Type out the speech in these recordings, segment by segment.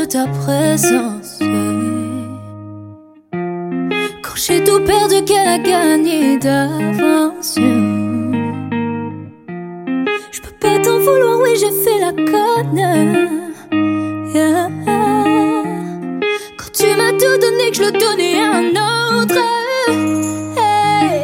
ta présence. Quand j'ai tout perdu, qu'elle a gagné d'avance. Je peux pas t'en vouloir, oui j'ai fait la conne. Yeah. Quand tu m'as tout donné, que je le donnais à un autre. Hey.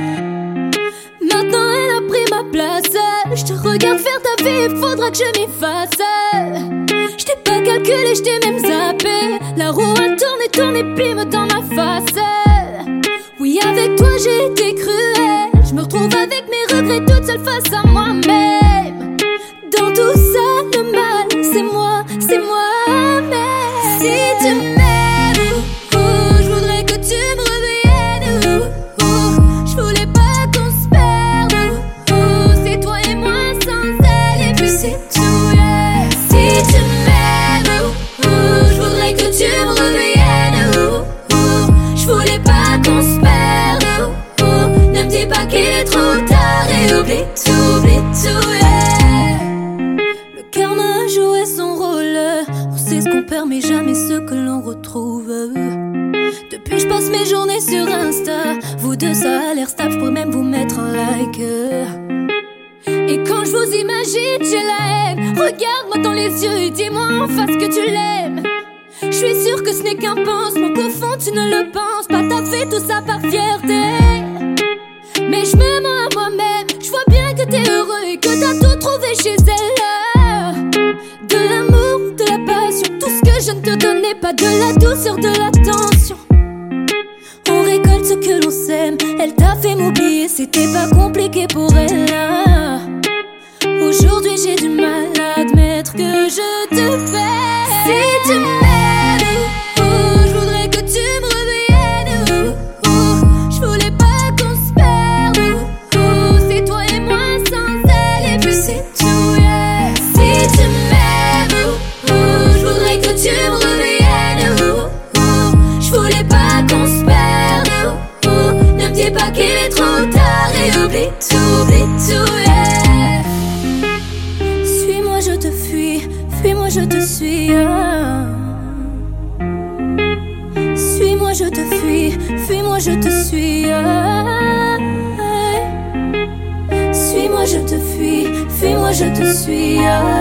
Maintenant elle a pris ma place. Je te regarde faire ta vie, il faudra que je m'y fasse. Je t'ai pas calculé, je t'ai même zappé. La roue a tourné, tourné, pime dans ma face. Oui, avec toi j'ai été cruelle. Je me retrouve avec mes regrets toute seule face à moi-même. Dans tout ça, le mal, c'est moi, mais si tu m'aimes, je voudrais que tu me reviennes. Je voulais pas qu'on se perde. C'est toi et moi sans elle, et puis c'est tout, yeah. Si tu m'aimes, je voudrais que tu me reviennes. Je voulais pas qu'on se perde. Ne me dis pas qu'il est trop tard et oublie tout, yeah. Le karma a joué son rôle. On sait ce qu'on perd mais jamais ce que l'on retrouve. Depuis je passe mes journées sur Insta. Vous deux ça a l'air stable, je pourrais même vous mettre un like. Et quand je vous imagine j'ai la haine. Regarde-moi dans les yeux et dis-moi en face que tu l'aimes. Je suis sûre que ce n'est qu'un pansement, qu'au fond tu ne le penses pas. T'as fait tout ça par fierté. Mais je me mens à moi-même. Je vois bien que t'es heureux et que t'as tout trouvé chez elle. De l'amour, de la passion, tout ce que je ne te donnais pas. De la douceur, de l'attention. On récolte ce que l'on sème. Elle t'a fait m'oublier, c'était pas compliqué pour elle. Aujourd'hui j'ai du mal à admettre que je te fais. Si tu m'aimes, je voudrais que tu me reviennes. Je voulais pas qu'on se perde. C'est toi et moi sans elle, et puis c'est tout, yeah. Si tu m'aimes, je voudrais que tu me reviennes. Je voulais pas qu'on se perde. Ne me dis pas qu'il est trop tard et oublie tout, yeah. Suis-moi, je te fuis, fuis-moi, je te suis. Suis-moi, je te fuis, fuis-moi, je te suis. Suis-moi, je te fuis, fuis-moi, je te suis.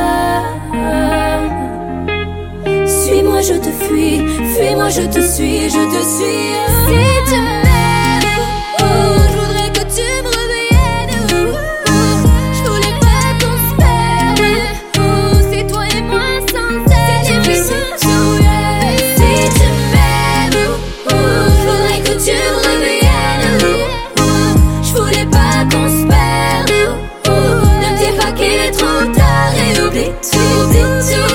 Suis-moi, je te fuis, fuis-moi, je te suis, je te suis. Si tu m'aimes, je voudrais que tu me reviennes. Je voulais pas qu'on se perde. C'est toi et moi sans elle, et puis c'est tout, yeah. Si tu m'aimes, je voudrais que tu me reviennes. Je voulais pas qu'on se perde. Ne me dis pas qu'il est trop tard et oublie tout.